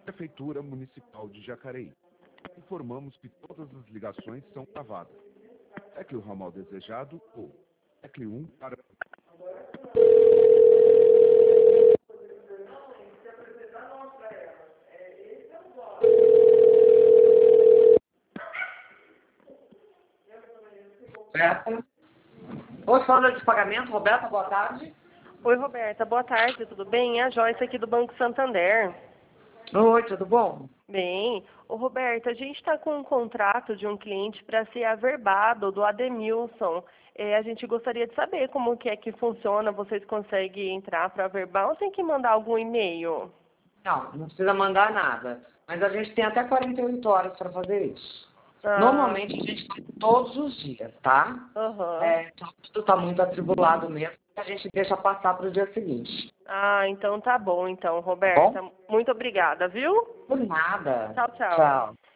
Prefeitura Municipal de Jacareí. Informamos que todas as ligações são gravadas. Tecle o ramal desejado ou tecle 1 para... Roberta. Oi, falando de pagamento, Roberta, boa tarde. Oi, Roberta, boa tarde, tudo bem? É a Joyce aqui do Banco Santander. Oi, tudo bom? Bem, ô Roberta, a gente está com um contrato de um cliente para ser averbado do Ademilson. A gente gostaria de saber como que é que funciona, vocês conseguem entrar para averbar ou tem que mandar algum e-mail? Não precisa mandar nada. Mas a gente tem até 48 horas para fazer isso. Ah, Normalmente a gente faz todos os dias, tá? aham. Então, tudo está muito atribulado mesmo. A gente deixa passar para o dia seguinte. Ah, então tá bom, então, Tá bom? Roberta. Muito obrigada, viu? Por nada. Tchau, tchau. Tchau.